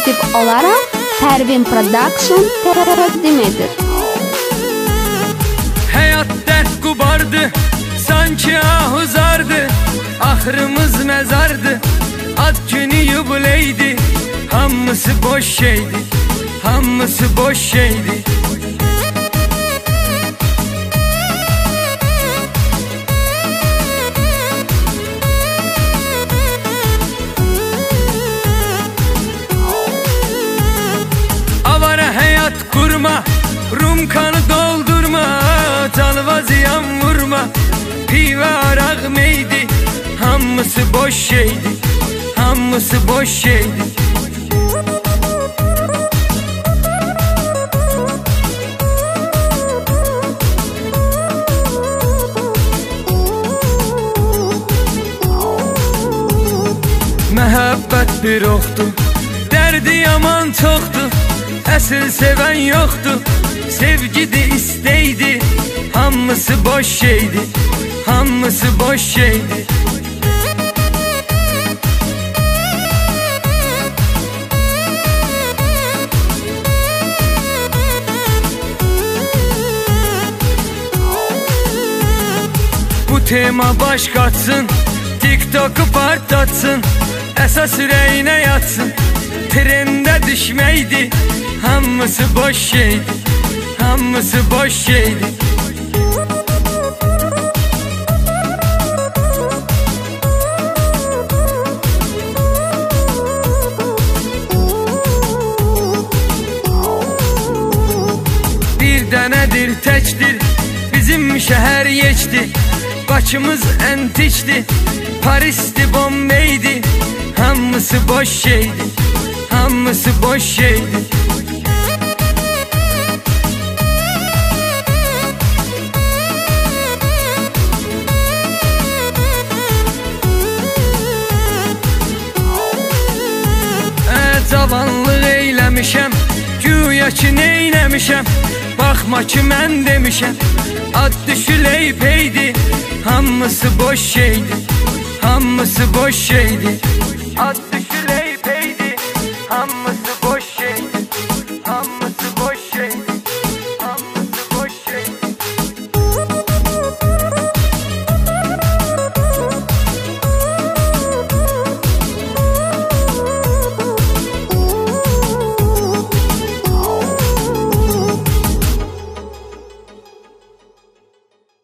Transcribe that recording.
ekskluziv olarak Pervin Production təqdim edir. Hayat dert kubardı, sanki ahuzardı, ahırımız mezardı, ad günü yubileydi, hamısı boş şeydi, hamısı boş şeydi. Avara hayat kurma, Rum kanı doldurma, çalva ziyan vurma, pive arak meydi, hamısı boş şeydi, hamısı boş şeydi. Məhəbbət bir oxdu, dərdi yaman çoxdu, əsl sevən yoxdu, sevgidi istəydi, hamısı boş şeydi, hamısı boş şeydi. Bu tema baş qatsın, TikTok'u partlatsın, əsas ürəyinə yatsın, trende düşmeydi, hamısı boş şeydi, hamısı boş şeydi. Bir dənədir təkdir, bizim şəhər yeçdi, Bakımız əntikdi, Paris'ti Bombey'di, hamısı boş şeydi, hamısı boş şeydi. Cavanlıq eyləmişəm, güya ki neynəmişəm, baxma ki mən demişəm, ad düşüley peydi, hamısı boş şeydi, hamısı boş şeydi.